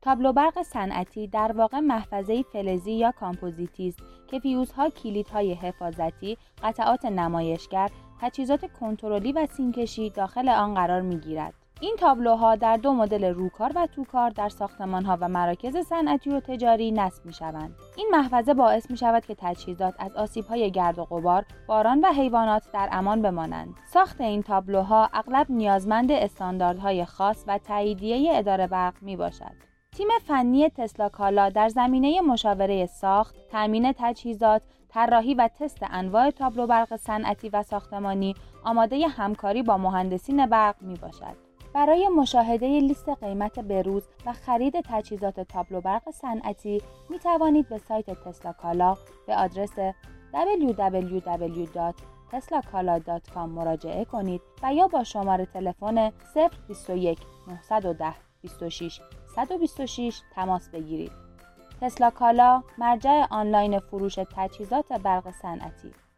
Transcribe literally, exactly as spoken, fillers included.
تابلو برق صنعتی در واقع محفظه‌ای فلزی یا کامپوزیتی است که فیوزها، کلیدهای حفاظتی، قطعات نمایشگر، تجهیزات کنترلی و سیم‌کشی داخل آن قرار می‌گیرد. این تابلوها در دو مدل روکار و توکار در ساختمان‌ها و مراکز صنعتی و تجاری نصب می‌شوند. این محفظه باعث می‌شود که تجهیزات از آسیب‌های گرد و غبار، باران و حیوانات در امان بمانند. ساخت این تابلوها اغلب نیازمند استانداردهای خاص و تاییدیه اداره برق می‌باشد. تیم فنی تسلا کالا در زمینه مشاوره ساخت، تامین تجهیزات، طراحی و تست انواع تابلو برق صنعتی و ساختمانی آماده همکاری با مهندسین برق میباشد. برای مشاهده لیست قیمت بروز و خرید تجهیزات تابلو برق صنعتی می توانید به سایت تسلا کالا به آدرس دبلیو دبلیو دبلیو دات تسلا کالا دات کام مراجعه کنید و یا با شماره تلفن صفر بیست و یک نهصد و ده بیست و شش صد و بیست و شش تماس بگیرید. تسلا کالا، مرجع آنلاین فروش تجهیزات برق صنعتی.